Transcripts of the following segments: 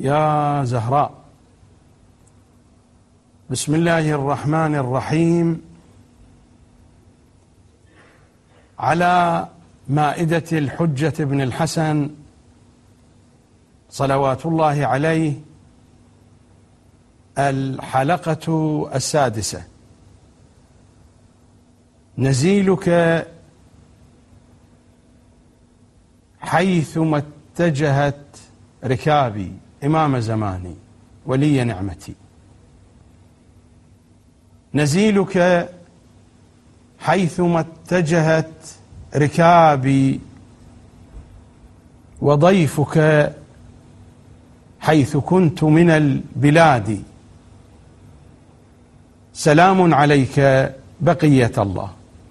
يا زهراء. بسم الله الرحمن الرحيم. على مائدة الحجة بن الحسن صلوات الله عليه الحلقة السادسة. نزيلك حيثما اتجهت ركابي إمام زماني ولي نعمتي. نزيلك حيثما اتجهت ركابي وضيفك حيث كنت من البلاد. سلام عليك بقية الله.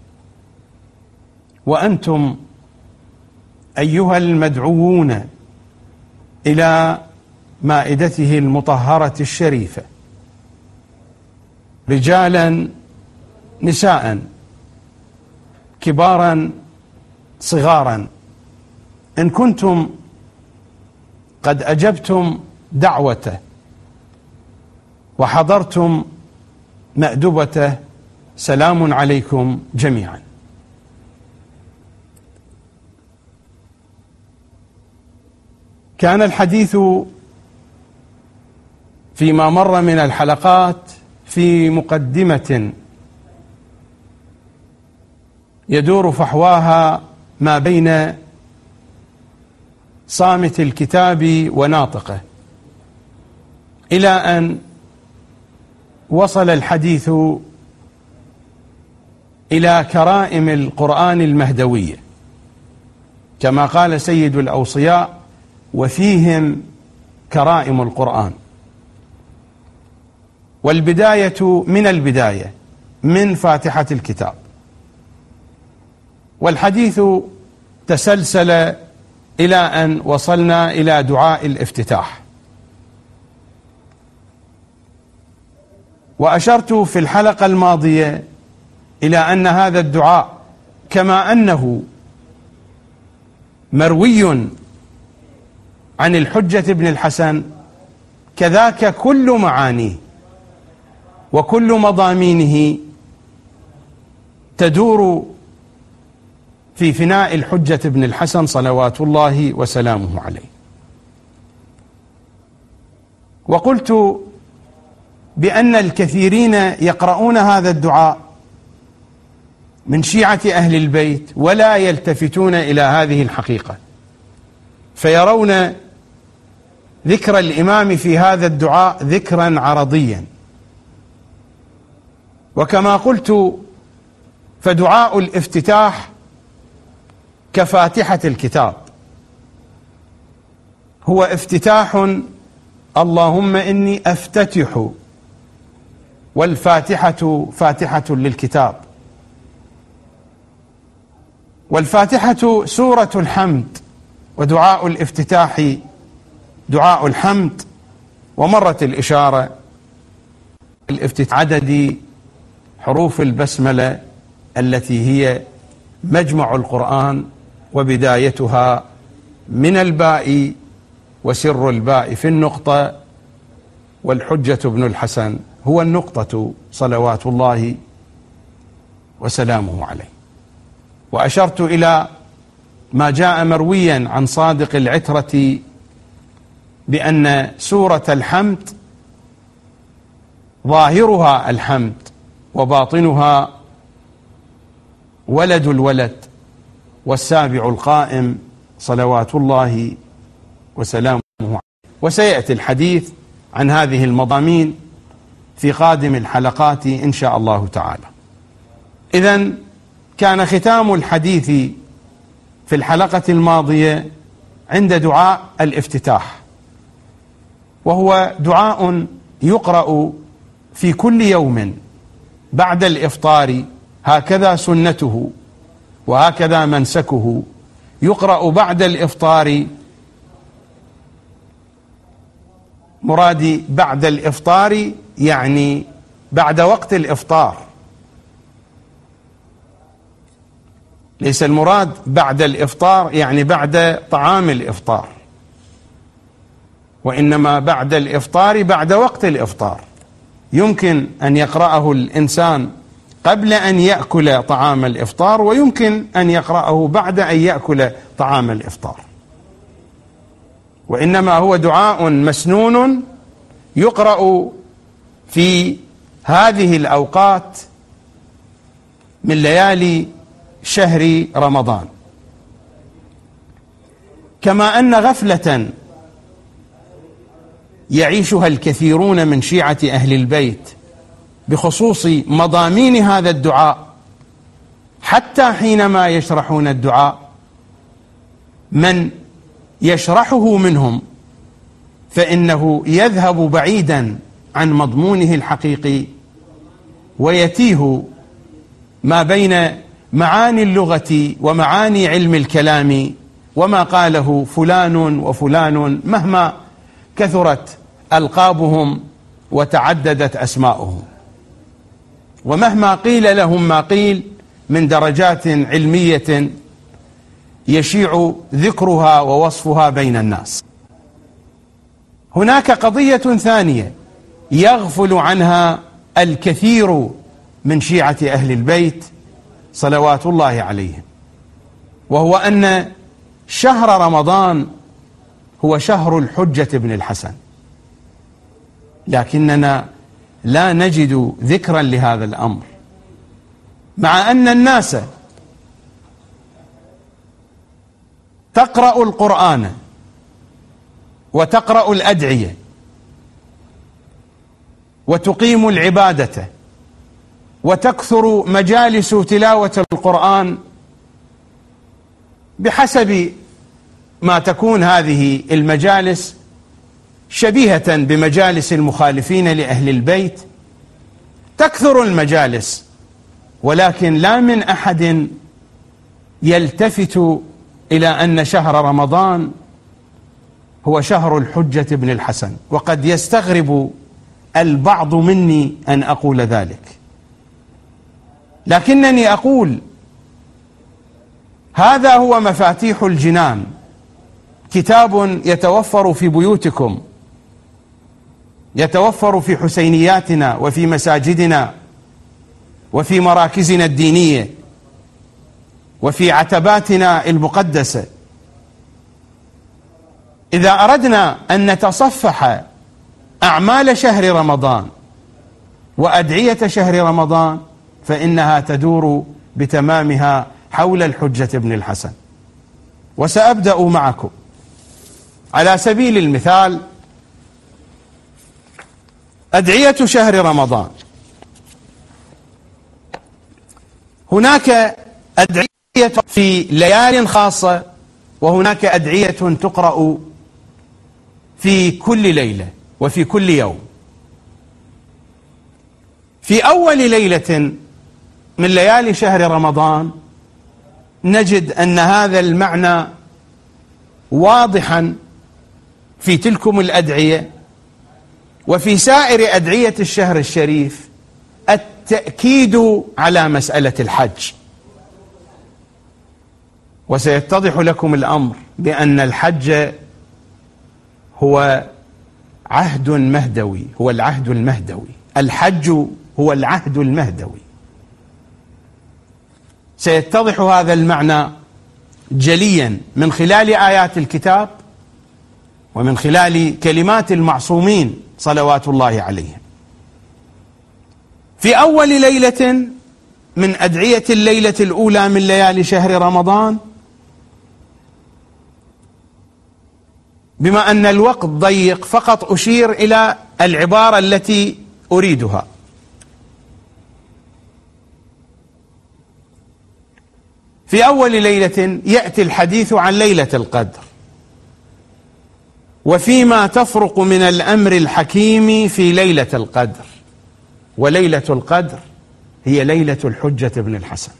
وأنتم أيها المدعوون إلى مائدته المطهرة الشريفة، رجالا نساء، كبارا صغارا، إن كنتم قد أجبتم دعوته وحضرتم مأدبته، سلام عليكم جميعا. كان الحديث فيما مر من الحلقات في مقدمة يدور فحواها ما بين صامت الكتاب وناطقه، إلى أن وصل الحديث إلى كرائم القرآن المهدوية، كما قال سيد الأوصياء: وفيهم كرائم القرآن. والبداية من البداية، من فاتحة الكتاب. والحديث تسلسل إلى أن وصلنا إلى دعاء الافتتاح. وأشرت في الحلقة الماضية إلى أن هذا الدعاء كما أنه مروي عن الحجة بن الحسن، كذاك كل معانيه وكل مضامينه تدور في فناء الحجة بن الحسن صلوات الله وسلامه عليه. وقلت بأن الكثيرين يقرؤون هذا الدعاء من شيعة أهل البيت ولا يلتفتون إلى هذه الحقيقة، فيرون ذكر الإمام في هذا الدعاء ذكرا عرضيا. وكما قلت، فدعاء الافتتاح كفاتحة الكتاب، هو افتتاح: اللهم إني أفتتح، والفاتحة فاتحة للكتاب. والفاتحة سورة الحمد، ودعاء الافتتاح دعاء الحمد. ومرت الإشارة الافتتاح عدد حروف البسملة التي هي مجمع القرآن، وبدايتها من الباء، وسر الباء في النقطة، والحجة بن الحسن هو النقطة صلوات الله وسلامه عليه. وأشرت إلى ما جاء مرويا عن صادق العترة بأن سورة الحمد ظاهرها الحمد وباطنها ولد الولد والسابع القائم صلوات الله وسلامه عليه. وسيأتي الحديث عن هذه المضامين في قادم الحلقات إن شاء الله تعالى. إذن كان ختام الحديث في الحلقة الماضية عند دعاء الافتتاح، وهو دعاء يقرأ في كل يوم بعد الإفطار، هكذا سنته وهكذا منسكه. يقرأ بعد الإفطار، مرادي بعد الإفطار يعني بعد وقت الإفطار، ليس المراد بعد الإفطار يعني بعد طعام الإفطار. وإنما بعد الإفطار، بعد وقت الإفطار. يمكن أن يقرأه الإنسان قبل أن يأكل طعام الإفطار، ويمكن أن يقرأه بعد أن يأكل طعام الإفطار. وإنما هو دعاء مسنون يقرأ في هذه الأوقات من ليالي شهر رمضان. كما أن غفلة يعيشها الكثيرون من شيعة أهل البيت بخصوص مضامين هذا الدعاء، حتى حينما يشرحون الدعاء من يشرحه منهم فإنه يذهب بعيدا عن مضمونه الحقيقي، ويتيه ما بين معاني اللغة ومعاني علم الكلام وما قاله فلان وفلان، مهما كثرت ألقابهم وتعددت أسماؤهم، ومهما قيل لهم ما قيل من درجات علمية يشيع ذكرها ووصفها بين الناس. هناك قضية ثانية يغفل عنها الكثير من شيعة أهل البيت صلوات الله عليهم، وهو أن شهر رمضان هو شهر الحجة بن الحسن، لكننا لا نجد ذكرا لهذا الأمر، مع أن الناس تقرأ القرآن وتقرأ الأدعية وتقيم العبادة وتكثر مجالس تلاوة القرآن بحسب ما تكون هذه المجالس شبيهة بمجالس المخالفين لأهل البيت. تكثر المجالس، ولكن لا من أحد يلتفت إلى أن شهر رمضان هو شهر الحجة بن الحسن. وقد يستغرب البعض مني أن أقول ذلك، لكنني أقول هذا هو مفاتيح الجنان، كتاب يتوفر في بيوتكم، يتوفر في حسينياتنا وفي مساجدنا وفي مراكزنا الدينية وفي عتباتنا المقدسة. إذا أردنا أن نتصفح أعمال شهر رمضان وأدعية شهر رمضان فإنها تدور بتمامها حول الحجة بن الحسن. وسأبدأ معكم على سبيل المثال أدعية شهر رمضان. هناك أدعية في ليال خاصة، وهناك أدعية تقرأ في كل ليلة وفي كل يوم. في أول ليلة من ليالي شهر رمضان نجد أن هذا المعنى واضحا في تلكم الأدعية وفي سائر أدعية الشهر الشريف، التأكيد على مسألة الحج. وسيتضح لكم الأمر بأن الحج هو عهد مهدوي، هو العهد المهدوي، الحج هو العهد المهدوي. سيتضح هذا المعنى جليا من خلال آيات الكتاب ومن خلال كلمات المعصومين صلوات الله عليهم. في أول ليلة من أدعية الليلة الأولى من ليالي شهر رمضان، بما أن الوقت ضيق فقط أشير إلى العبارة التي أريدها. في أول ليلة يأتي الحديث عن ليلة القدر، وفيما تفرق من الأمر الحكيم في ليلة القدر. وليلة القدر هي ليلة الحجة بن الحسن.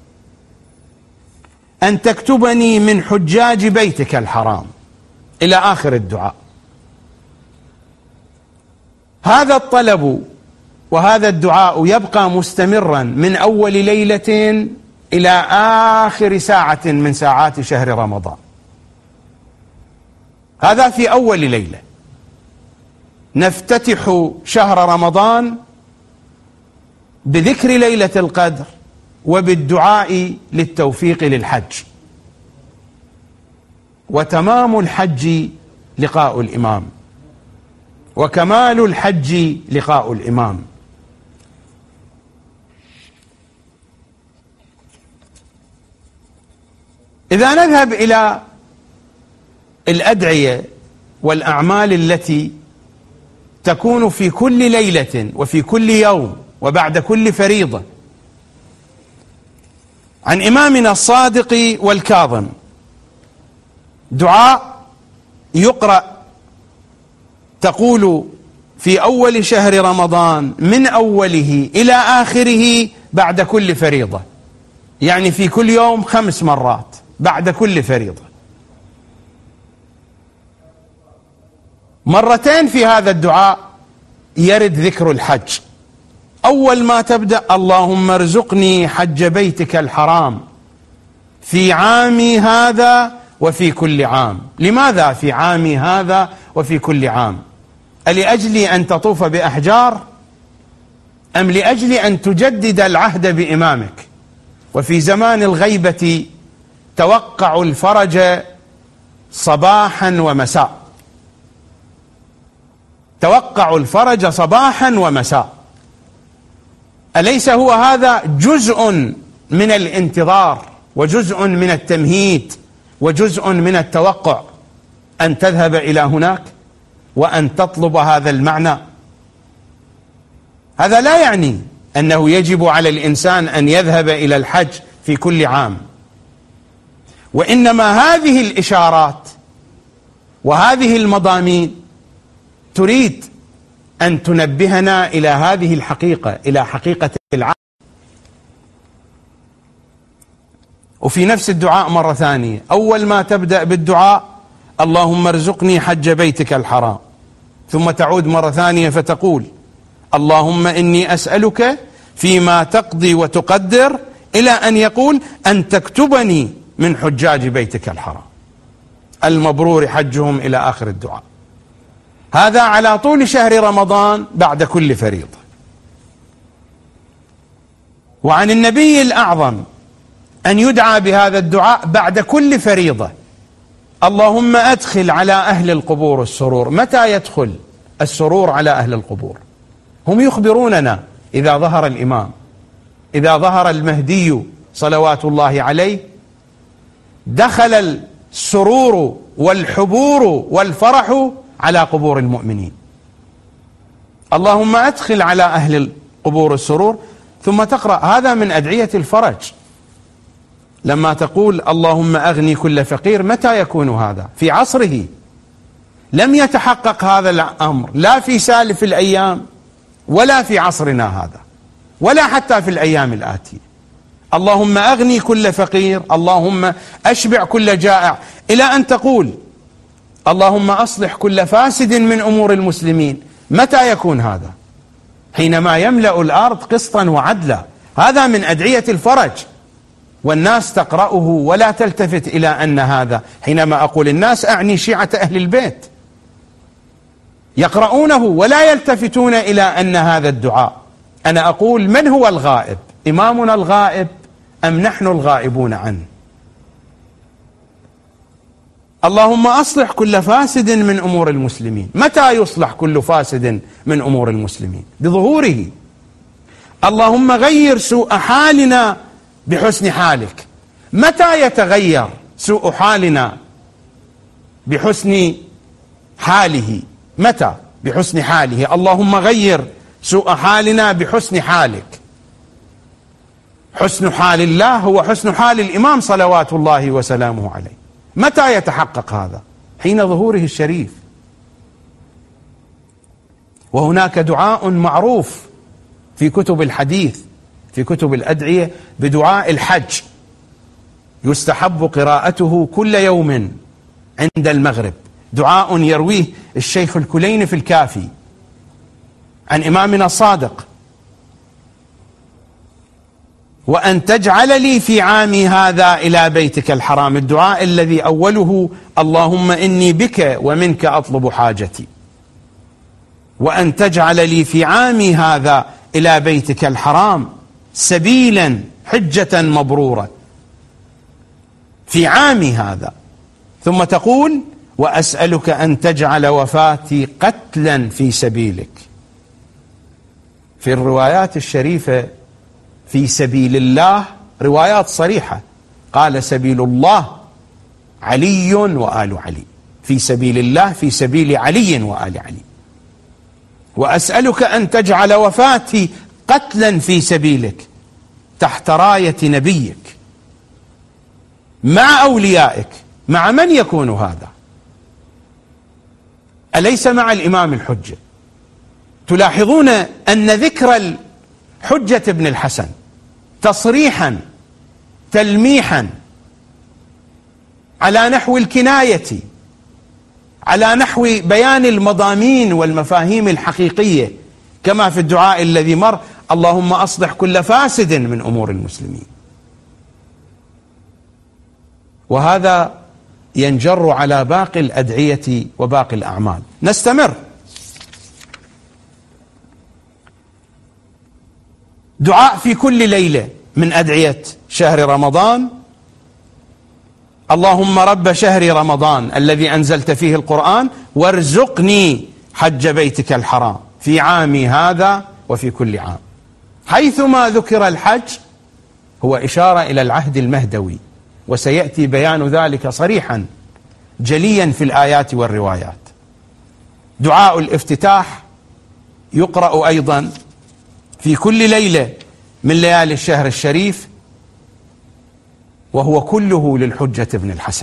أن تكتبني من حجاج بيتك الحرام إلى آخر الدعاء. هذا الطلب وهذا الدعاء يبقى مستمرا من أول ليلة إلى آخر ساعة من ساعات شهر رمضان. هذا في أول ليلة. نفتتح شهر رمضان بذكر ليلة القدر وبالدعاء للتوفيق للحج. وتمام الحج لقاء الإمام، وكمال الحج لقاء الإمام. إذا نذهب إلى الأدعية والأعمال التي تكون في كل ليلة وفي كل يوم وبعد كل فريضة، عن إمامنا الصادق والكاظم دعاء يقرأ، تقول في أول شهر رمضان من أوله إلى آخره بعد كل فريضة، يعني في كل يوم 5 مرات بعد كل فريضة. مرتين في هذا الدعاء يرد ذكر الحج. أول ما تبدأ: اللهم ارزقني حج بيتك الحرام في عامي هذا وفي كل عام. لماذا في عامي هذا وفي كل عام؟ ألأجل أن تطوف بأحجار، أم لأجل أن تجدد العهد بإمامك؟ وفي زمان الغيبة توقع الفرج صباحا ومساء، توقع الفرج صباحا ومساء. أليس هو هذا جزء من الانتظار وجزء من التمهيد وجزء من التوقع، أن تذهب إلى هناك وأن تطلب هذا المعنى؟ هذا لا يعني أنه يجب على الإنسان أن يذهب إلى الحج في كل عام، وإنما هذه الإشارات وهذه المضامين تريد أن تنبهنا إلى هذه الحقيقة، إلى حقيقة العام. وفي نفس الدعاء مرة ثانية، أول ما تبدأ بالدعاء: اللهم ارزقني حج بيتك الحرام، ثم تعود مرة ثانية فتقول: اللهم إني أسألك فيما تقضي وتقدر، إلى أن يقول: أن تكتبني من حجاج بيتك الحرام المبرور حجهم، إلى آخر الدعاء. هذا على طول شهر رمضان بعد كل فريضة. وعن النبي الأعظم أن يدعى بهذا الدعاء بعد كل فريضة: اللهم أدخل على أهل القبور السرور. متى يدخل السرور على أهل القبور؟ هم يخبروننا إذا ظهر الإمام، إذا ظهر المهدي صلوات الله عليه، دخل السرور والحبور والفرح على قبور المؤمنين. اللهم أدخل على أهل القبور السرور. ثم تقرأ، هذا من أدعية الفرج، لما تقول: اللهم أغني كل فقير. متى يكون هذا؟ في عصره لم يتحقق هذا الأمر، لا في سالف الأيام ولا في عصرنا هذا، ولا حتى في الأيام الآتية. اللهم أغني كل فقير، اللهم أشبع كل جائع، إلى أن تقول: اللهم أصلح كل فاسد من أمور المسلمين. متى يكون هذا؟ حينما يملأ الأرض قسطا وعدلا. هذا من أدعية الفرج، والناس تقرأه ولا تلتفت إلى أن هذا، حينما أقول الناس أعني شيعة أهل البيت، يقرؤونه ولا يلتفتون إلى أن هذا الدعاء. أنا أقول: من هو الغائب؟ إمامنا الغائب أم نحن الغائبون عنه؟ اللهم أصلح كل فاسد من أمور المسلمين. متى يصلح كل فاسد من أمور المسلمين؟ بظهوره. اللهم غير سوء حالنا بحسن حالك. متى يتغير سوء حالنا بحسن حاله؟ متى؟ بحسن حاله. اللهم غير سوء حالنا بحسن حالك. حسن حال الله هو حسن حال الإمام صلوات الله وسلامه عليه. متى يتحقق هذا؟ حين ظهوره الشريف. وهناك دعاء معروف في كتب الحديث، في كتب الأدعية، بدعاء الحج، يستحب قراءته كل يوم عند المغرب. دعاء يرويه الشيخ الكليني في الكافي عن إمامنا الصادق: وأن تجعل لي في عامي هذا إلى بيتك الحرام. الدعاء الذي أوله: اللهم إني بك ومنك أطلب حاجتي. وأن تجعل لي في عامي هذا إلى بيتك الحرام سبيلا حجة مبرورة في عامي هذا. ثم تقول وأسألك أن تجعل وفاتي قتلا في سبيلك. في الروايات الشريفة في سبيل الله روايات صريحة، قال سبيل الله علي وآل علي، في سبيل الله في سبيل علي وآل علي. وأسألك أن تجعل وفاتي قتلا في سبيلك تحت راية نبيك مع أوليائك. مع من يكون هذا؟ أليس مع الإمام الحجة؟ تلاحظون أن ذكر الحجة بن الحسن تصريحا تلميحا على نحو الكناية، على نحو بيان المضامين والمفاهيم الحقيقية، كما في الدعاء الذي مر: اللهم أصلح كل فاسد من أمور المسلمين. وهذا ينجر على باقي الأدعية وباقي الأعمال. نستمر. دعاء في كل ليلة من أدعية شهر رمضان: اللهم رب شهر رمضان الذي أنزلت فيه القرآن وارزقني حج بيتك الحرام في عامي هذا وفي كل عام. حيثما ذكر الحج هو إشارة إلى العهد المهدوي، وسيأتي بيان ذلك صريحا جليا في الآيات والروايات. دعاء الافتتاح يقرأ أيضا في كل ليلة من ليالي الشهر الشريف، وهو كله للحجة بن الحسن،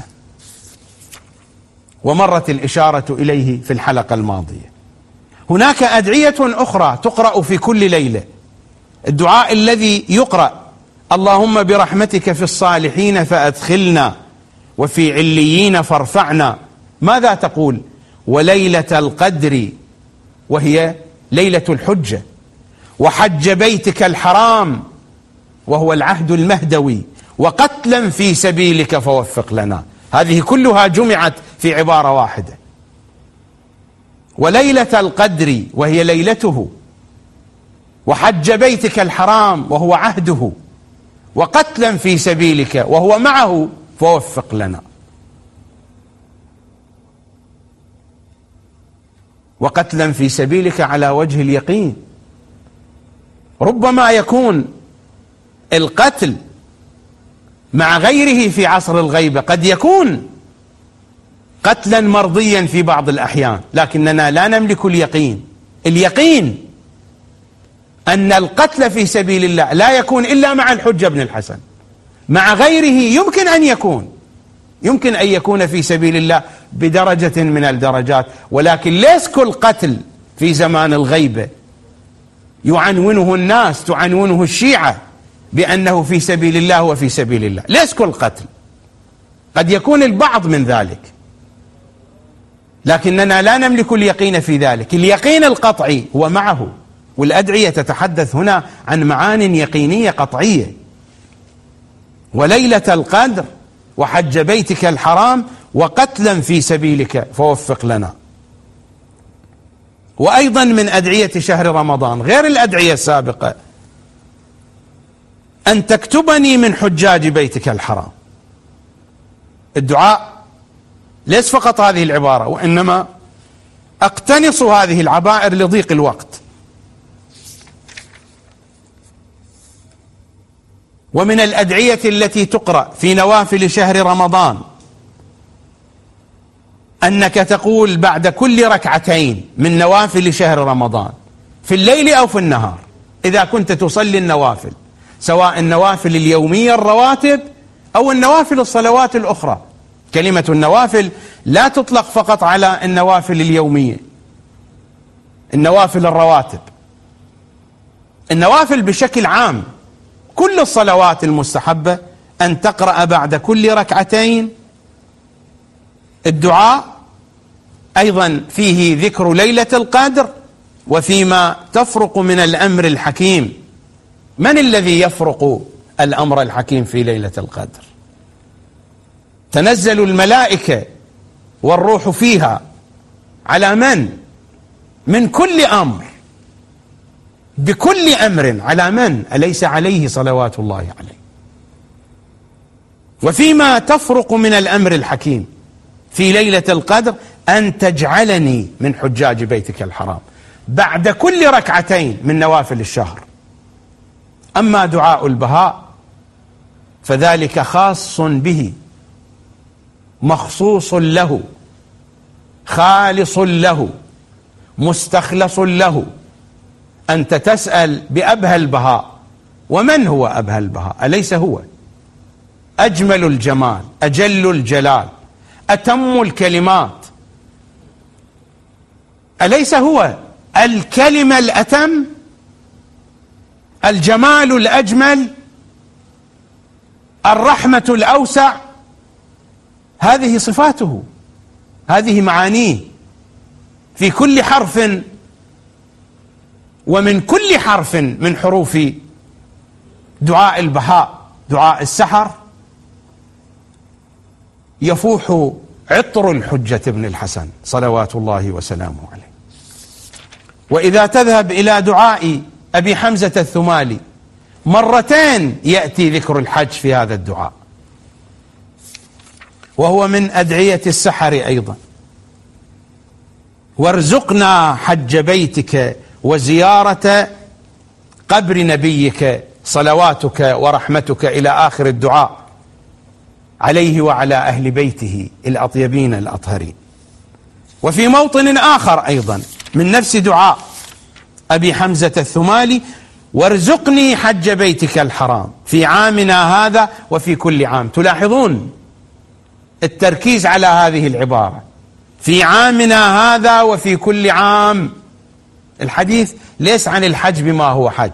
ومرت الإشارة إليه في الحلقة الماضية. هناك أدعية أخرى تقرأ في كل ليلة. الدعاء الذي يقرأ: اللهم برحمتك في الصالحين فأدخلنا وفي عليين فارفعنا. ماذا تقول؟ وليلة القدر وهي ليلة الحجة، وحج بيتك الحرام وهو العهد المهدوي، وقتلا في سبيلك فوفق لنا. هذه كلها جمعت في عبارة واحدة. وليلة القدر وهي ليلته، وحج بيتك الحرام وهو عهده، وقتلا في سبيلك وهو معه فوفق لنا. وقتلا في سبيلك على وجه اليقين. ربما يكون القتل مع غيره في عصر الغيبة قد يكون قتلا مرضيا في بعض الأحيان، لكننا لا نملك اليقين. اليقين أن القتل في سبيل الله لا يكون إلا مع الحجة بن الحسن. مع غيره يمكن أن يكون في سبيل الله بدرجة من الدرجات، ولكن ليس كل قتل في زمان الغيبة يعنونه الناس، تعنونه الشيعة بأنه في سبيل الله وفي سبيل الله. ليس كل قتل، قد يكون البعض من ذلك، لكننا لا نملك اليقين في ذلك. اليقين القطعي هو معه، والأدعية تتحدث هنا عن معان يقينية قطعية. وليلة القدر وحج بيتك الحرام وقتلا في سبيلك فوفق لنا. وأيضا من أدعية شهر رمضان غير الأدعية السابقة: أن تكتبني من حجاج بيتك الحرام. الدعاء ليس فقط هذه العبارة، وإنما أقتنص هذه العبائر لضيق الوقت. ومن الأدعية التي تقرأ في نوافل شهر رمضان أنك تقول بعد كل ركعتين من نوافل شهر رمضان في الليل أو في النهار، إذا كنت تصلي النوافل، سواء النوافل اليومية الرواتب أو النوافل الصلوات الأخرى. كلمة النوافل لا تطلق فقط على النوافل اليومية، النوافل الرواتب، النوافل بشكل عام. كل الصلوات المستحبة أن تقرأ بعد كل ركعتين الدعاء، أيضا فيه ذكر ليلة القدر وفيما تفرق من الأمر الحكيم. من الذي يفرق الأمر الحكيم في ليلة القدر؟ تنزل الملائكة والروح فيها على من؟ من كل أمر بكل أمر على من؟ أليس عليه صلوات الله عليه؟ وفيما تفرق من الأمر الحكيم في ليلة القدر أن تجعلني من حجاج بيتك الحرام بعد كل ركعتين من نوافل الشهر. أما دعاء البهاء فذلك خاص به، مخصوص له، خالص له، مستخلص له. أنت تسأل بأبهى البهاء، ومن هو أبهى البهاء؟ أليس هو أجمل الجمال، أجل الجلال، أتم الكلمات؟ أليس هو الكلمة الأتم، الجمال الأجمل، الرحمة الأوسع؟ هذه صفاته، هذه معانيه في كل حرف ومن كل حرف من حروف دعاء البهاء، دعاء السحر، يفوح عطر الحجة بن الحسن صلوات الله وسلامه عليه. وإذا تذهب إلى دعاء أبي حمزة الثمالي مرتين يأتي ذكر الحج في هذا الدعاء، وهو من أدعية السحر أيضا. وارزقنا حج بيتك وزيارة قبر نبيك صلواتك ورحمتك إلى آخر الدعاء عليه وعلى أهل بيته الأطيبين الأطهرين. وفي موطن آخر أيضا من نفس دعاء أبي حمزة الثمالي: وارزقني حج بيتك الحرام في عامنا هذا وفي كل عام. تلاحظون التركيز على هذه العبارة، في عامنا هذا وفي كل عام. الحديث ليس عن الحج بما هو حج.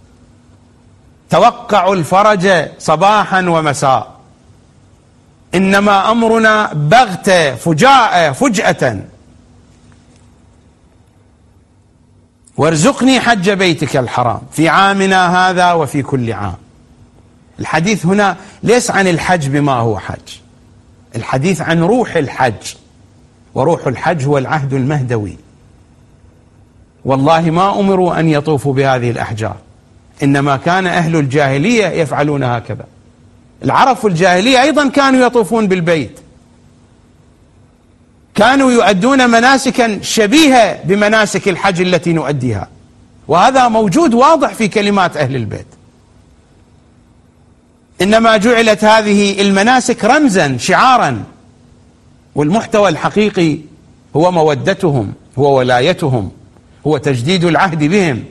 توقعوا الفرج صباحا ومساء، إنما أمرنا بغتة فجأة. وارزقني حج بيتك الحرام في عامنا هذا وفي كل عام. الحديث هنا ليس عن الحج بما هو حج، الحديث عن روح الحج، وروح الحج هو العهد المهدوي. والله ما أمروا أن يطوفوا بهذه الأحجار، إنما كان أهل الجاهلية يفعلون هكذا. العرب في الجاهلية أيضا كانوا يطوفون بالبيت، كانوا يؤدون مناسكا شبيهة بمناسك الحج التي نؤديها، وهذا موجود واضح في كلمات أهل البيت. إنما جعلت هذه المناسك رمزا شعارا، والمحتوى الحقيقي هو مودتهم، هو ولايتهم، هو تجديد العهد بهم.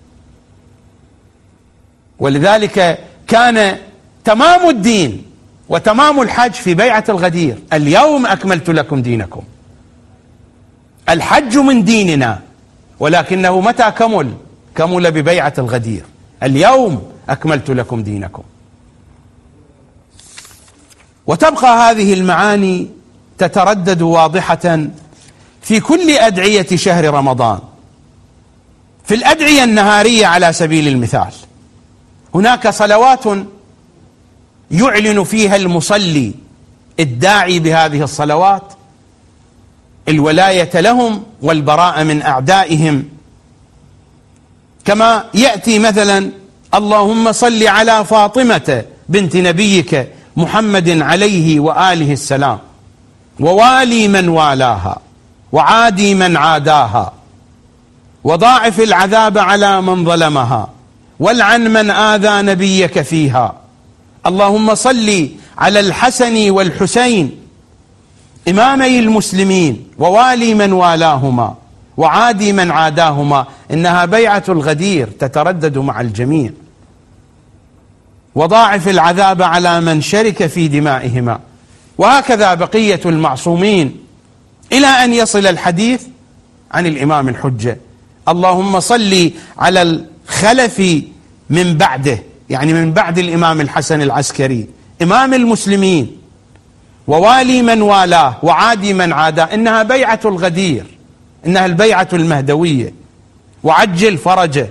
ولذلك كان تمام الدين وتمام الحج في بيعة الغدير: اليوم أكملت لكم دينكم. الحج من ديننا، ولكنه متى كمل؟ كمل ببيعة الغدير: اليوم أكملت لكم دينكم. وتبقى هذه المعاني تتردد واضحة في كل أدعية شهر رمضان. في الأدعية النهارية على سبيل المثال، هناك صلوات يعلن فيها المصلي الداعي بهذه الصلوات الولاية لهم والبراءة من أعدائهم، كما يأتي مثلا: اللهم صل على فاطمة بنت نبيك محمد عليه وآله السلام، ووالي من والاها، وعادي من عاداها، وضاعف العذاب على من ظلمها، والعن من آذى نبيك فيها. اللهم صل على الحسن والحسين إمامي المسلمين، ووالي من والاهما، وعادي من عاداهما. إنها بيعة الغدير تتردد مع الجميع. وضاعف العذاب على من شرك في دمائهما. وهكذا بقية المعصومين، إلى أن يصل الحديث عن الإمام الحجة: اللهم صل على الخلف من بعده، يعني من بعد الإمام الحسن العسكري، إمام المسلمين، ووالي من والاه، وعادي من عاداه. إنها بيعة الغدير، إنها البيعة المهدوية. وعجل فرجه،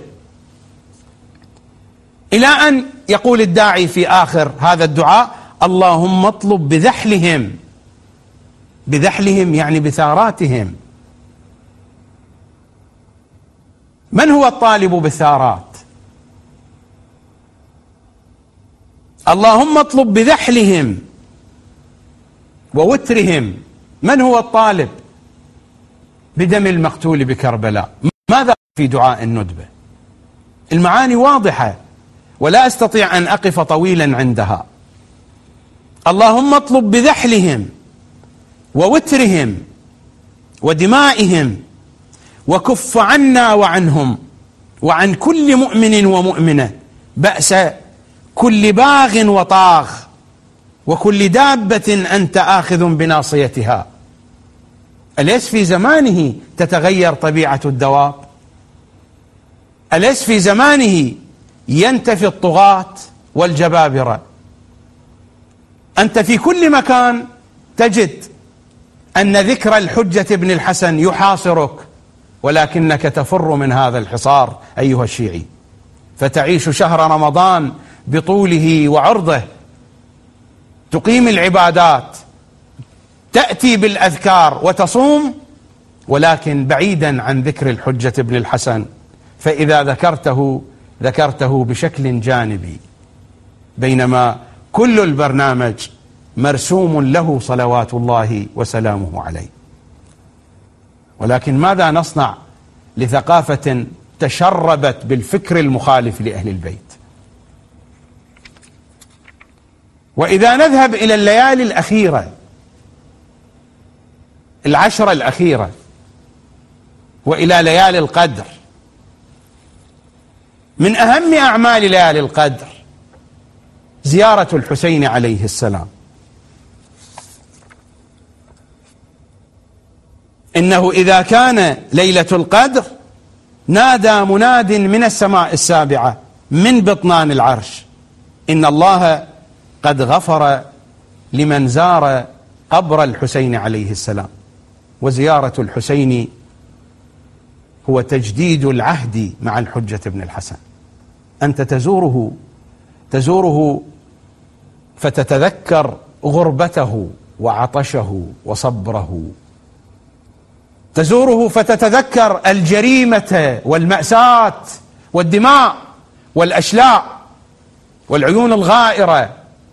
إلى أن يقول الداعي في آخر هذا الدعاء: اللهم اطلب بذحلهم. بذحلهم يعني بثاراتهم. من هو الطالب بالثارات؟ اللهم اطلب بذحلهم ووترهم. من هو الطالب بدم المقتول بكربلاء؟ ماذا في دعاء الندبة؟ المعاني واضحة ولا أستطيع أن أقف طويلا عندها. اللهم اطلب بذحلهم ووترهم ودمائهم، وكف عنا وعنهم وعن كل مؤمن ومؤمنة بأس كل باغ وطاغ، وكل دابة أنت آخذ بناصيتها. أليس في زمانه تتغير طبيعة الدواب؟ أليس في زمانه ينتفي الطغاة والجبابرة؟ أنت في كل مكان تجد أن ذكر الحجة بن الحسن يحاصرك، ولكنك تفر من هذا الحصار أيها الشيعي، فتعيش شهر رمضان بطوله وعرضه، تقيم العبادات، تأتي بالأذكار وتصوم، ولكن بعيدا عن ذكر الحجة بن الحسن، فإذا ذكرته بشكل جانبي، بينما كل البرنامج مرسوم له صلوات الله وسلامه عليه. ولكن ماذا نصنع لثقافة تشربت بالفكر المخالف لأهل البيت؟ وإذا نذهب إلى الليالي الأخيرة، العشرة الأخيرة، وإلى ليالي القدر، من أهم أعمال ليالي القدر زيارة الحسين عليه السلام. إنه إذا كان ليلة القدر نادى مناد من السماء السابعة من بطنان العرش إن الله قد غفر لمن زار قبر الحسين عليه السلام. وزيارة الحسين هو تجديد العهد مع الحجة بن الحسن. أنت تزوره فتتذكر غربته وعطشه وصبره، تزوره فتتذكر الجريمة والمأساة والدماء والأشلاء والعيون الغائرة.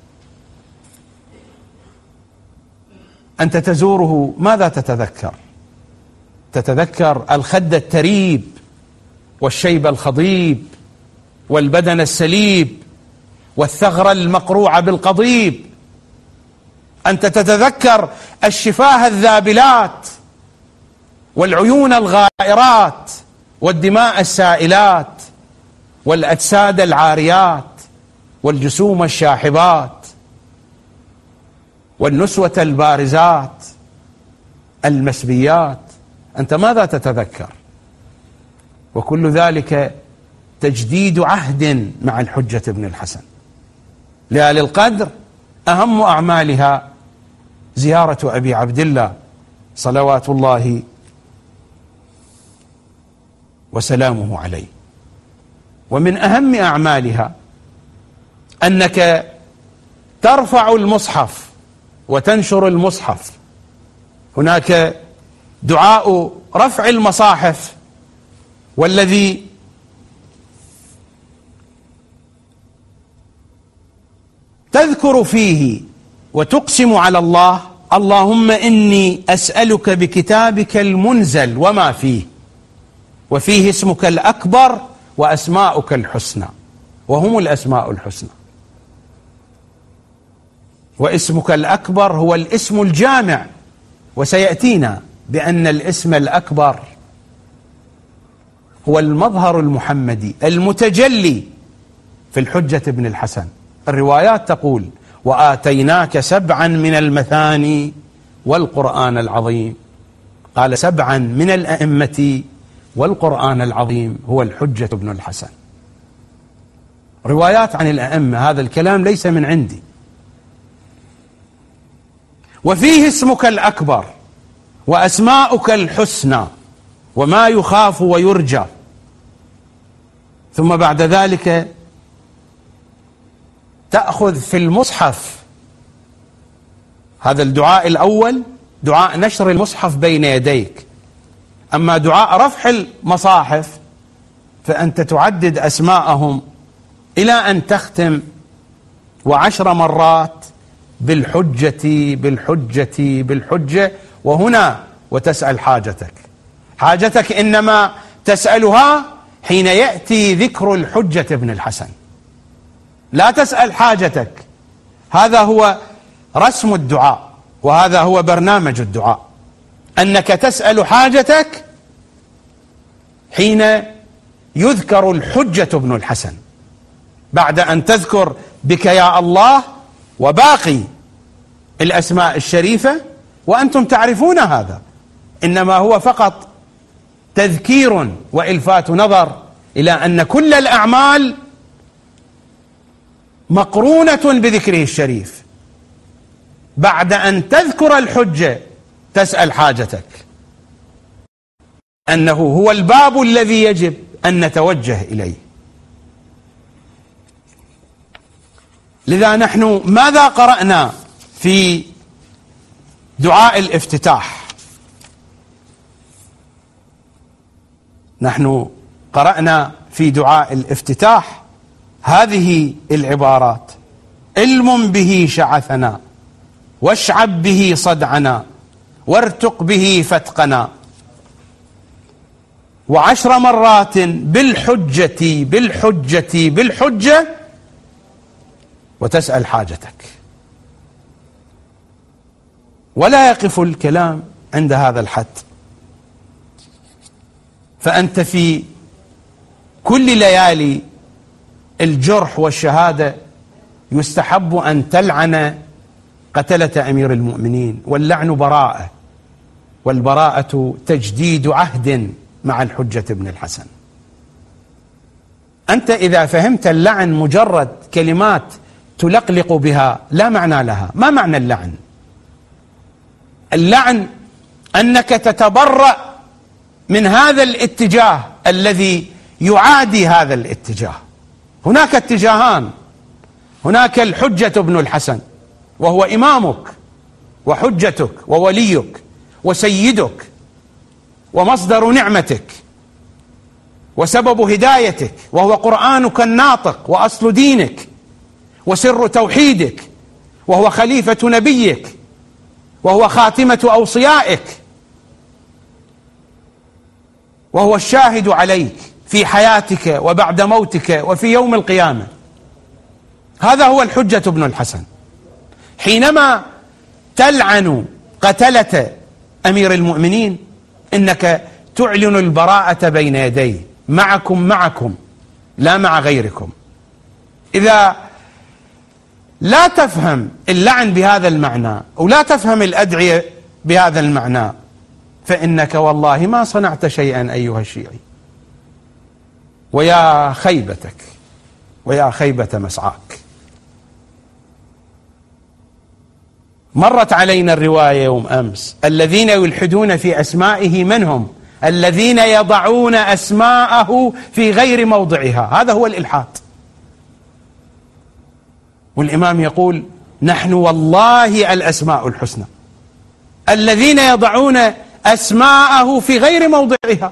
أنت تزوره ماذا تتذكر؟ تتذكر الخد التريب والشيب الخضيب والبدن السليب والثغرة المقروعة بالقضيب. أنت تتذكر الشفاه الذابلات والعيون الغائرات والدماء السائلات والأجساد العاريات والجسوم الشاحبات والنسوة البارزات المسبيات. أنت ماذا تتذكر؟ وكل ذلك تجديد عهد مع الحجة بن الحسن. ليالي القدر أهم أعمالها زيارة أبي عبد الله صلوات الله وسلامه عليه. ومن أهم أعمالها أنك ترفع المصحف وتنشر المصحف. هناك دعاء رفع المصاحف، والذي تذكر فيه وتقسم على الله: اللهم إني أسألك بكتابك المنزل وما فيه، وفيه اسمك الأكبر وأسماؤك الحسنى، وهم الأسماء الحسنى. واسمك الأكبر هو الاسم الجامع، وسيأتينا بأن الاسم الأكبر هو المظهر المحمدي المتجلي في الحجة بن الحسن. الروايات تقول: وآتيناك 7 من المثاني والقرآن العظيم. قال 7 من الأئمة والقرآن العظيم هو الحجة بن الحسن. روايات عن الأئمة، هذا الكلام ليس من عندي. وفيه اسمك الأكبر وأسماؤك الحسنى وما يخاف ويرجى. ثم بعد ذلك تأخذ في المصحف هذا الدعاء الأول، دعاء نشر المصحف بين يديك. أما دعاء رفع المصاحف فأنت تعدد أسماءهم إلى أن تختم 10 مرات بالحجة بالحجة بالحجة، وهنا وتسأل حاجتك إنما تسألها حين يأتي ذكر الحجة ابن الحسن، لا تسأل حاجتك. هذا هو رسم الدعاء، وهذا هو برنامج الدعاء، أنك تسأل حاجتك حين يذكر الحجة ابن الحسن، بعد أن تذكر بك يا الله وباقي الأسماء الشريفة، وأنتم تعرفون هذا، إنما هو فقط تذكير وإلفات نظر إلى أن كل الأعمال مقرونة بذكره الشريف. بعد أن تذكر الحجة تسأل حاجتك، أنه هو الباب الذي يجب أن نتوجه إليه. لذا نحن ماذا قرأنا في دعاء الافتتاح؟ نحن قرأنا في دعاء الافتتاح هذه العبارات: علم به شعثنا، واشعب به صدعنا، وارتق به فتقنا، 10 مرات بالحجة بالحجة بالحجة، وتسأل حاجتك. ولا يقف الكلام عند هذا الحد، فأنت في كل ليالي الجرح والشهادة يستحب أن تلعن قتلة أمير المؤمنين، واللعن براءة، والبراءة تجديد عهد مع الحجة ابن الحسن. أنت إذا فهمت اللعن مجرد كلمات تلقلق بها لا معنى لها. ما معنى اللعن؟ اللعن أنك تتبرأ من هذا الاتجاه الذي يعادي هذا الاتجاه. هناك اتجاهان، هناك الحجة ابن الحسن وهو إمامك وحجتك ووليك وسيدك ومصدر نعمتك وسبب هدايتك، وهو قرآنك الناطق وأصل دينك وسر توحيدك، وهو خليفة نبيك، وهو خاتمة أوصيائك، وهو الشاهد عليك في حياتك وبعد موتك وفي يوم القيامة. هذا هو الحجة ابن الحسن. حينما تلعن قتلة أمير المؤمنين إنك تعلن البراءة بين يديه، معكم لا مع غيركم. إذا لا تفهم اللعن بهذا المعنى ولا تفهم الأدعية بهذا المعنى، فإنك والله ما صنعت شيئا أيها الشيعي. ويا خيبتك ويا خيبة مسعاك. مرت علينا الرواية يوم أمس: الذين يلحدون في أسمائه من هم؟ الذين يضعون أسماءه في غير موضعها. هذا هو الإلحاد. والإمام يقول: نحن والله الأسماء الحسنى. الذين يضعون أسماءه في غير موضعها.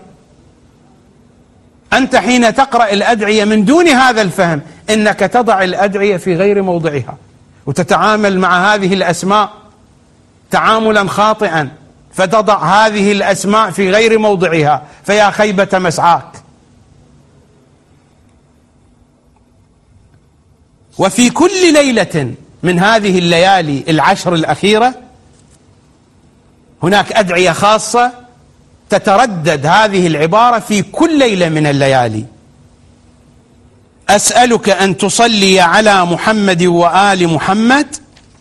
أنت حين تقرأ الأدعية من دون هذا الفهم إنك تضع الأدعية في غير موضعها، وتتعامل مع هذه الأسماء تعاملا خاطئا، فتضع هذه الأسماء في غير موضعها، فيا خيبة مسعاك. وفي كل ليلة من هذه الليالي 10 الأخيرة هناك أدعية خاصة تتردد هذه العبارة في كل ليلة من الليالي: أسألك أن تصلي على محمد وآل محمد،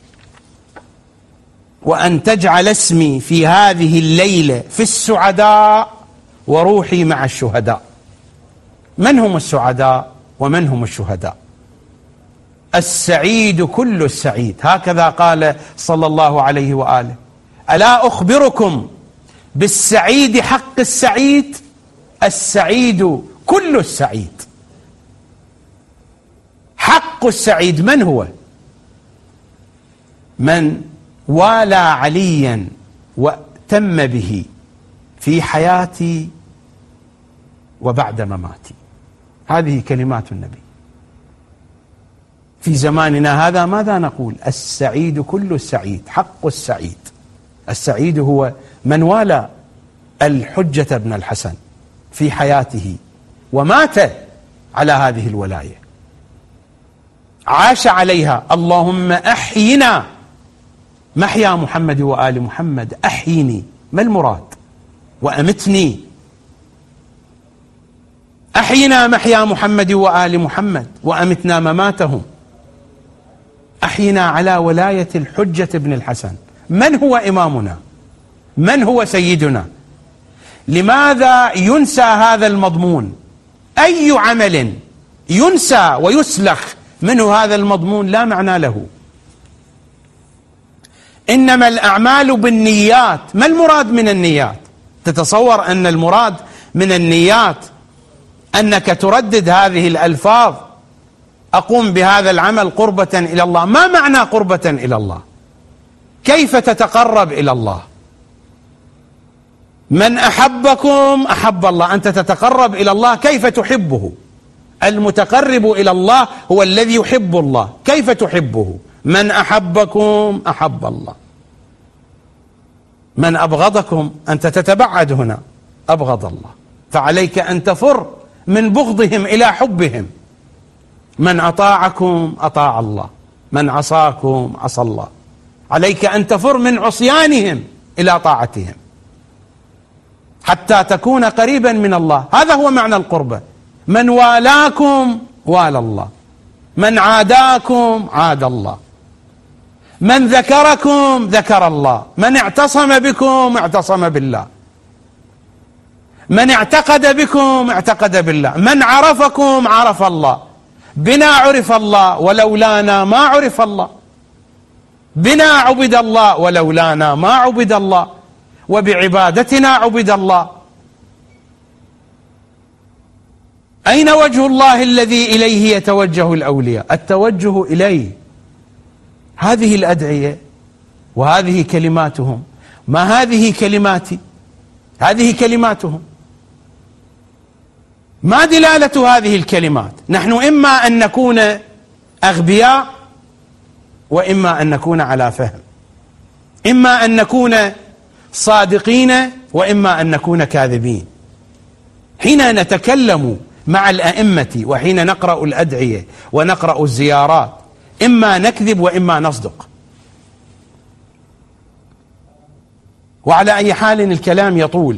وأن تجعل اسمي في هذه الليلة في السعداء، وروحي مع الشهداء. من هم السعداء ومن هم الشهداء؟ السعيد كل السعيد، هكذا قال صلى الله عليه وآله: ألا أخبركم بالسعيد حق السعيد؟ السعيد كل السعيد. حق السعيد من هو؟ من والى عليا وتم به في حياتي وبعد مماتي. هذه كلمات النبي. في زماننا هذا ماذا نقول؟ السعيد كل السعيد، حق السعيد. السعيد هو من والى الحجة بن الحسن في حياته ومات على هذه الولاية، عاش عليها. اللهم أحينا محيا محمد وآل محمد. أحيني ما المراد؟ وأمتني. أحينا محيا محمد وآل محمد وأمتنا مماتهم. أحينا على ولاية الحجة بن الحسن. من هو إمامنا؟ من هو سيدنا؟ لماذا ينسى هذا المضمون؟ أي عمل ينسى ويسلخ منه هذا المضمون لا معنى له. إنما الأعمال بالنيات. ما المراد من النيات؟ تتصور أن المراد من النيات أنك تردد هذه الألفاظ: أقوم بهذا العمل قربة إلى الله. ما معنى قربة إلى الله؟ كيف تتقرب إلى الله؟ من أحبكم أحب الله. أنت تتقرب إلى الله، كيف تحبه؟ المتقرب إلى الله هو الذي يحب الله. كيف تحبه؟ من أحبكم أحب الله. من أبغضكم أنت تتبعد هنا، أبغض الله. فعليك أن تفر من بغضهم إلى حبهم. من أطاعكم أطاع الله، من عصاكم عصى الله. عليك أن تفر من عصيانهم إلى طاعتهم حتى تكون قريبا من الله. هذا هو معنى القربة. من والاكم والى الله، من عاداكم عاد الله، من ذكركم ذكر الله، من اعتصم بكم اعتصم بالله، من اعتقد بكم اعتقد بالله، من عرفكم عرف الله. بنا عرف الله ولولانا ما عرف الله، بنا عبد الله ولولانا ما عبد الله، وبعبادتنا عبد الله. أين وجه الله الذي إليه يتوجه الأولياء؟ التوجه إليه. هذه الأدعية وهذه كلماتهم. ما هذه كلماتي؟ هذه كلماتهم. ما دلالة هذه الكلمات؟ نحن إما أن نكون أغبياء وإما أن نكون على فهم، إما أن نكون صادقين وإما أن نكون كاذبين. حين نتكلم مع الأئمة وحين نقرأ الأدعية ونقرأ الزيارات إما نكذب وإما نصدق. وعلى أي حال الكلام يطول.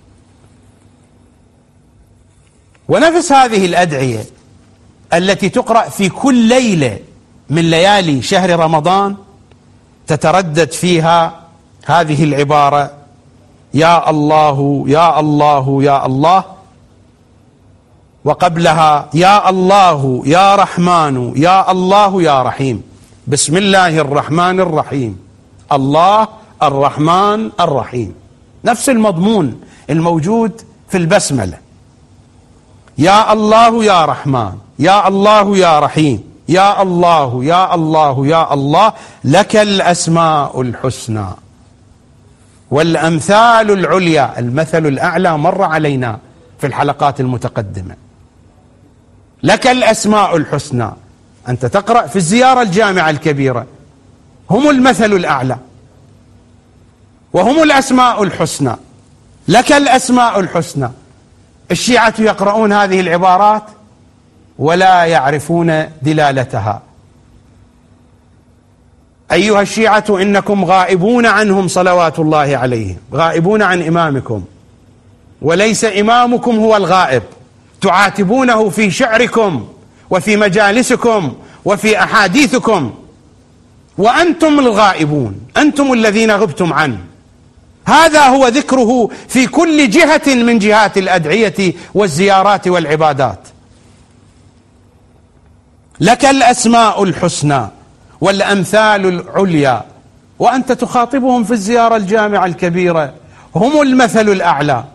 ونفس هذه الأدعية التي تقرأ في كل ليلة من ليالي شهر رمضان تتردد فيها هذه العبارة: يا الله يا الله يا الله، وقبلها يا الله يا رحمن يا الله يا رحيم. بسم الله الرحمن الرحيم، الله الرحمن الرحيم. نفس المضمون الموجود في البسملة: يا الله يا رحمن يا الله يا رحيم يا الله يا الله يا الله، لك الأسماء الحسنى والأمثال العليا. المثل الأعلى مر علينا في الحلقات المتقدمة. لك الأسماء الحسنى. أنت تقرأ في الزيارة الجامعة الكبيرة، هم المثل الأعلى وهم الأسماء الحسنى. لك الأسماء الحسنى. الشيعة يقرؤون هذه العبارات ولا يعرفون دلالتها. أيها الشيعة إنكم غائبون عنهم صلوات الله عليهم، غائبون عن إمامكم، وليس إمامكم هو الغائب. تعاتبونه في شعركم وفي مجالسكم وفي أحاديثكم، وأنتم الغائبون، أنتم الذين غبتم عنه. هذا هو ذكره في كل جهة من جهات الأدعية والزيارات والعبادات. لك الأسماء الحسنى والأمثال العليا، وأنت تخاطبهم في الزيارة الجامعة الكبيرة، هم المثل الأعلى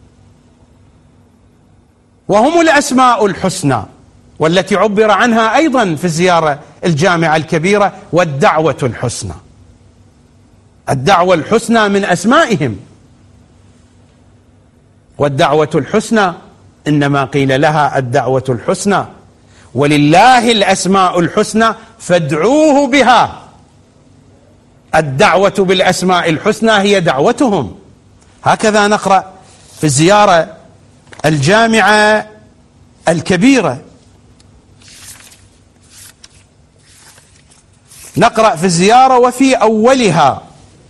وهم الأسماء الحسنى، والتي عبر عنها أيضا في الزيارة الجامعة الكبيرة: والدعوة الحسنى. الدعوة الحسنى من أسمائهم، والدعوة الحسنى إنما قيل لها الدعوة الحسنى، ولله الأسماء الحسنى فادعوه بها. الدعوة بالأسماء الحسنى هي دعوتهم. هكذا نقرأ في الزيارة الجامعة الكبيرة، نقرأ في الزيارة وفي أولها: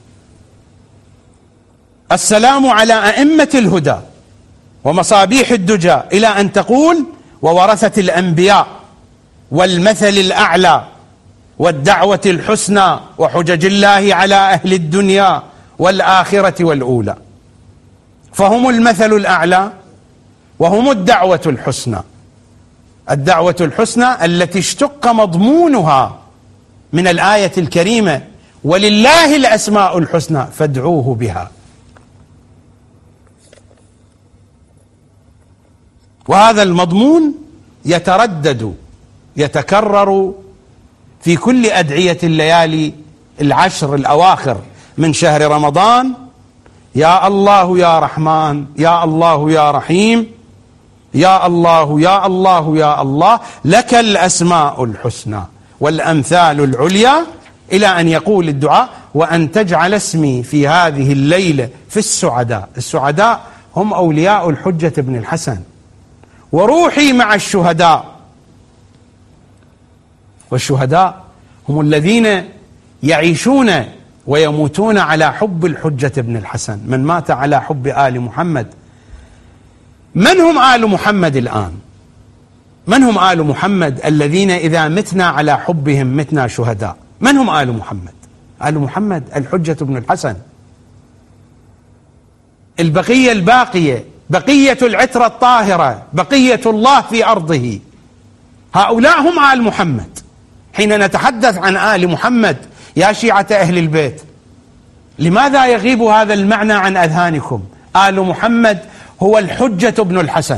السلام على أئمة الهدى ومصابيح الدجى، إلى أن تقول: وورثة الأنبياء والمثل الأعلى والدعوة الحسنى وحجج الله على أهل الدنيا والآخرة والأولى. فهم المثل الأعلى وهم الدعوة الحسنى. الدعوة الحسنى التي اشتق مضمونها من الآية الكريمة: ولله الأسماء الحسنى فادعوه بها. وهذا المضمون يتردد يتكرر في كل أدعية الليالي العشر الأواخر من شهر رمضان: يا الله يا رحمن، يا الله يا رحيم، يا الله يا الله يا الله، لك الأسماء الحسنى والأمثال العليا، إلى أن يقول الدعاء: وأن تجعل اسمي في هذه الليلة في السعداء. السعداء هم أولياء الحجة بن الحسن، وروحي مع الشهداء. والشهداء هم الذين يعيشون ويموتون على حب الحجة بن الحسن، من مات على حب آل محمد. من هم آل محمد الآن؟ من هم آل محمد الذين إذا متنا على حبهم متنا شهداء؟ من هم آل محمد؟ آل محمد الحجة بن الحسن، البقية الباقية، بقية العترة الطاهرة، بقية الله في أرضه، هؤلاء هم آل محمد. حين نتحدث عن آل محمد يا شيعة أهل البيت، لماذا يغيب هذا المعنى عن أذهانكم؟ آل محمد هو الحجة بن الحسن.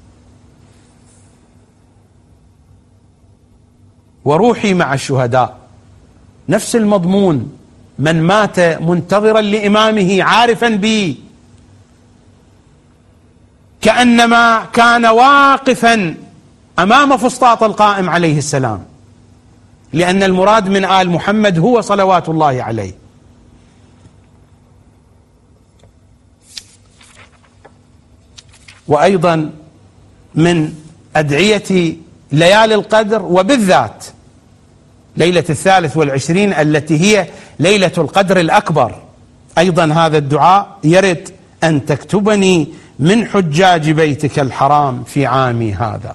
وروحي مع الشهداء، نفس المضمون: من مات منتظرا لإمامه عارفا به كأنما كان واقفا أمام فسطاط القائم عليه السلام، لأن المراد من آل محمد هو صلوات الله عليه. وأيضا من أدعية ليالي القدر، وبالذات ليلة 23 التي هي ليلة القدر الأكبر، أيضا هذا الدعاء يرد: أن تكتبني من حجاج بيتك الحرام في عامي هذا.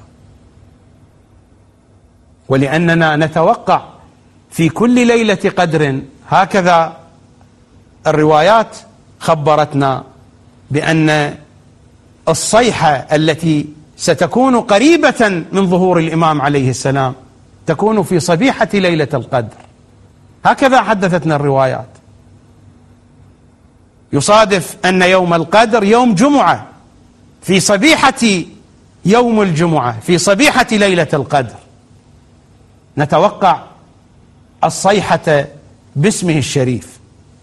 ولأننا نتوقع في كل ليلة قدر، هكذا الروايات خبرتنا بأن الصيحة التي ستكون قريبة من ظهور الإمام عليه السلام تكون في صبيحة ليلة القدر، هكذا حدثتنا الروايات. يصادف أن يوم القدر يوم جمعة، في صبيحة يوم الجمعة، في صبيحة ليلة القدر نتوقع الصيحة باسمه الشريف.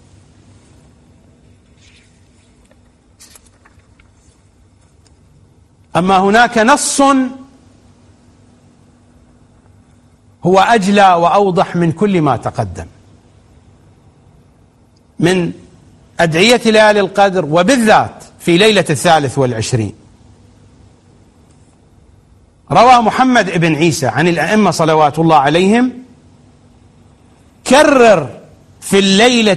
أما هناك نص هو أجلى وأوضح من كل ما تقدم من أدعية ليالي القدر، وبالذات في ليلة 23. روى محمد بن عيسى عن الأئمة صلوات الله عليهم: كرر في الليلة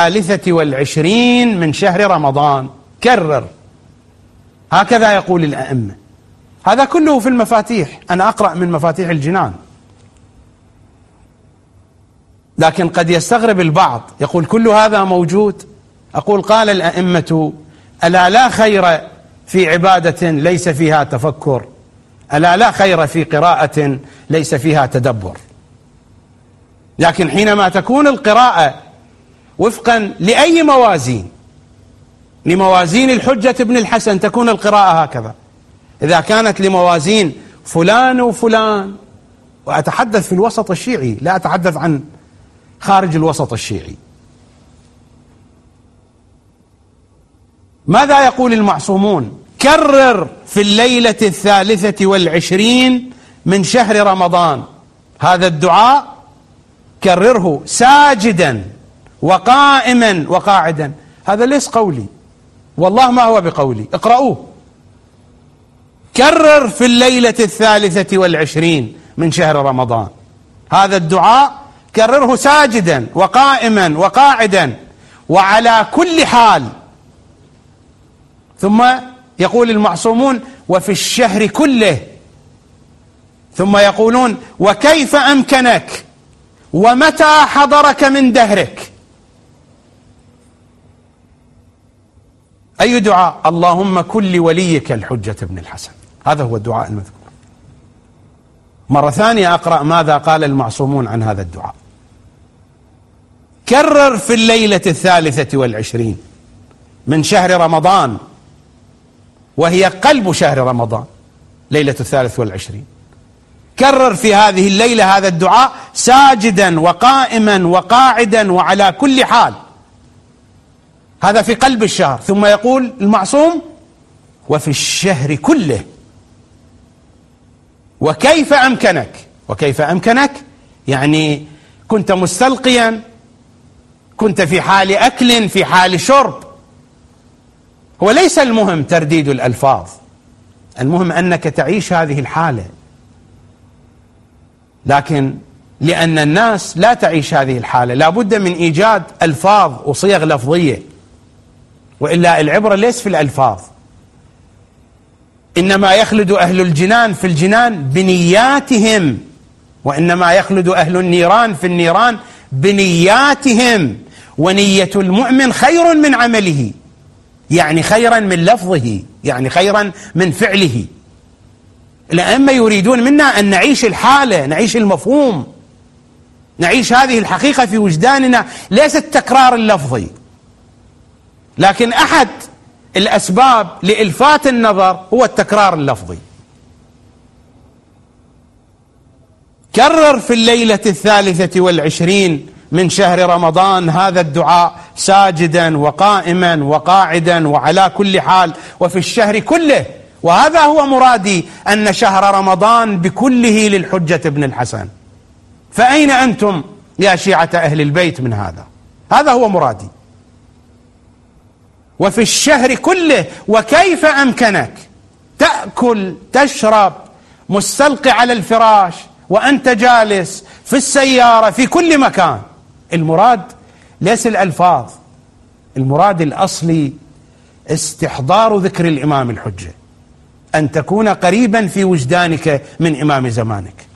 23 من شهر رمضان، كرر. هكذا يقول الأئمة. هذا كله في المفاتيح، أنا أقرأ من مفاتيح الجنان. لكن قد يستغرب البعض، يقول: كل هذا موجود؟ أقول: قال الأئمة: ألا لا خير في عبادة ليس فيها تفكر، ألا لا خير في قراءة ليس فيها تدبر. لكن حينما تكون القراءة وفقا لأي موازين، لموازين الحجة بن الحسن، تكون القراءة هكذا. إذا كانت لموازين فلان وفلان، وأتحدث في الوسط الشيعي، لا أتحدث عن خارج الوسط الشيعي، ماذا يقول المعصومون كرر في الليلة 23 من شهر رمضان هذا الدعاء، كرره ساجدا وقائما وقاعدا. هذا ليس قولي، والله ما هو بقولي، اقرأوه. كرر في الليلة 23 من شهر رمضان هذا الدعاء، كرره ساجدا وقائما وقاعدا وعلى كل حال. ثم يقول المعصومون وفي الشهر كله، ثم يقولون وكيف أمكنك ومتى حضرك من دهرك. أي دعاء؟ اللهم كن لوليك الحجة بن الحسن. هذا هو الدعاء المذكور. مرة ثانية أقرأ ماذا قال المعصومون عن هذا الدعاء. كرر في الليلة 23 من شهر رمضان، وهي قلب شهر رمضان ليلة 23. كرر في هذه الليلة هذا الدعاء ساجدا وقائما وقاعدا وعلى كل حال. هذا في قلب الشهر. ثم يقول المعصوم وفي الشهر كله. وكيف أمكنك؟ وكيف أمكنك يعني كنت مستلقيا، كنت في حال أكل، في حال شرب. هو ليس المهم ترديد الألفاظ، المهم أنك تعيش هذه الحالة. لكن لأن الناس لا تعيش هذه الحالة لا بد من إيجاد ألفاظ وصيغ لفظية، وإلا العبرة ليس في الألفاظ. إنما يخلد أهل الجنان في الجنان بنياتهم، وإنما يخلد أهل النيران في النيران بنياتهم. ونية المؤمن خير من عمله، يعني خيرا من لفظه، يعني خيرا من فعله. الأئمة يريدون منا أن نعيش الحالة، نعيش المفهوم، نعيش هذه الحقيقة في وجداننا، ليس التكرار اللفظي. لكن أحد الأسباب لإلفات النظر هو التكرار اللفظي. كرر في الليلة 23 من شهر رمضان هذا الدعاء ساجدا وقائما وقاعدا وعلى كل حال وفي الشهر كله. وهذا هو مرادي، أن شهر رمضان بكله للحجة بن الحسن. فأين أنتم يا شيعة أهل البيت من هذا؟ هذا هو مرادي. وفي الشهر كله. وكيف أمكنك تأكل تشرب مستلقي على الفراش وأنت جالس في السيارة في كل مكان؟ المراد ليس الألفاظ، المراد الأصلي استحضار ذكر الإمام الحجة، أن تكون قريبا في وجدانك من إمام زمانك.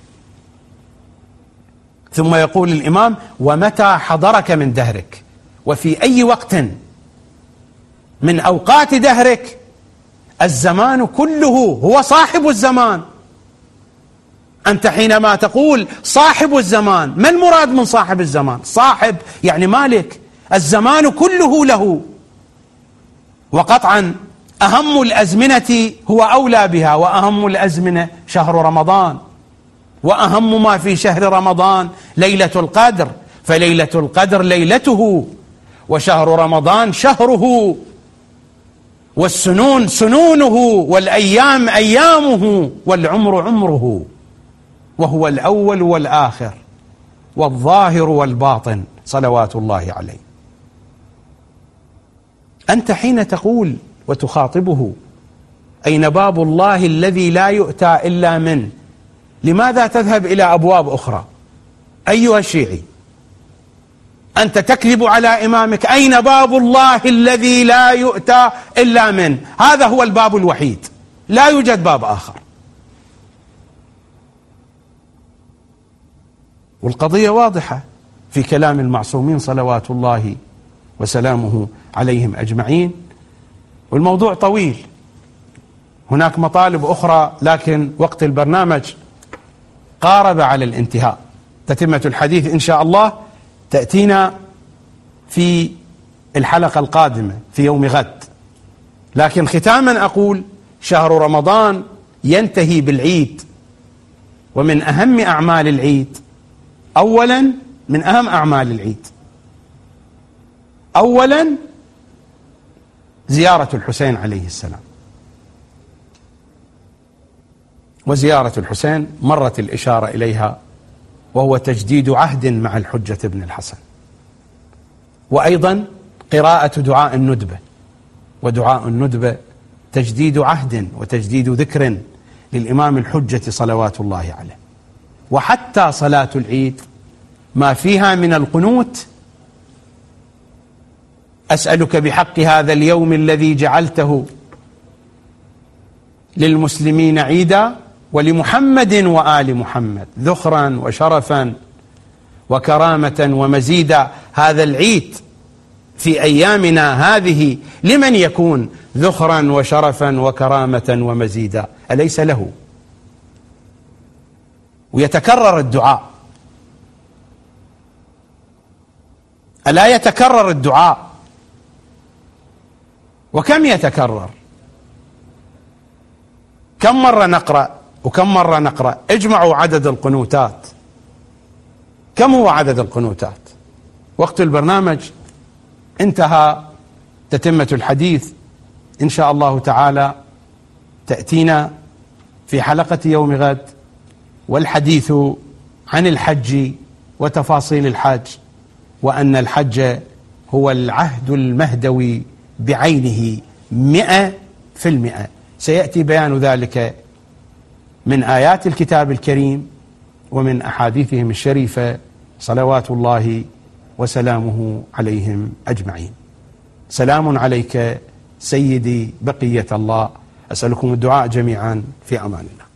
ثم يقول الإمام ومتى حضرك من دهرك، وفي أي وقت من أوقات دهرك. الزمان كله هو صاحب الزمان. أنت حينما تقول صاحب الزمان، ما المراد من صاحب الزمان؟ صاحب يعني مالك، الزمان كله له. وقطعا أهم الأزمنة هو أولى بها، وأهم الأزمنة شهر رمضان، وأهم ما في شهر رمضان ليلة القدر، فليلة القدر ليلته، وشهر رمضان شهره، والسنون سنونه، والأيام أيامه، والعمر عمره، وهو الأول والآخر والظاهر والباطن صلوات الله عليه. أنت حين تقول وتخاطبه أين باب الله الذي لا يؤتى إلا منه، لماذا تذهب إلى أبواب أخرى أيها الشيعي؟ أنت تكذب على إمامك. أين باب الله الذي لا يؤتى إلا منه؟ هذا هو الباب الوحيد، لا يوجد باب آخر. والقضية واضحة في كلام المعصومين صلوات الله وسلامه عليهم أجمعين. والموضوع طويل، هناك مطالب أخرى، لكن وقت البرنامج قارب على الانتهاء. تتمة الحديث إن شاء الله تأتينا في الحلقة القادمة في يوم غد. لكن ختاما أقول شهر رمضان ينتهي بالعيد، ومن أهم أعمال العيد، أولا من أهم أعمال العيد أولا زيارة الحسين عليه السلام، وزيارة الحسين مرت الإشارة إليها، وهو تجديد عهد مع الحجة بن الحسن، وأيضا قراءة دعاء الندبة، ودعاء الندبة تجديد عهد وتجديد ذكر للإمام الحجة صلوات الله عليه. وحتى صلاة العيد ما فيها من القنوت: أسألك بحق هذا اليوم الذي جعلته للمسلمين عيدا ولمحمد وآل محمد ذخرا وشرفا وكرامة ومزيدا. هذا العيد في أيامنا هذه لمن يكون ذخرا وشرفا وكرامة ومزيدا؟ أليس له؟ ويتكرر الدعاء، ألا يتكرر الدعاء؟ وكم يتكرر؟ كم مرة نقرأ وكم مرة نقرأ؟ اجمعوا عدد القنوتات. كم هو عدد القنوتات؟ وقت البرنامج انتهى، تتمة الحديث إن شاء الله تعالى تأتينا في حلقة يوم غد، والحديث عن الحج وتفاصيل الحج، وأن الحج هو العهد المهدوي بعينه 100%. سيأتي بيان ذلك من آيات الكتاب الكريم ومن أحاديثهم الشريفة صلوات الله وسلامه عليهم أجمعين. سلام عليك سيدي، بقية الله. أسألكم الدعاء جميعا، في أمان الله.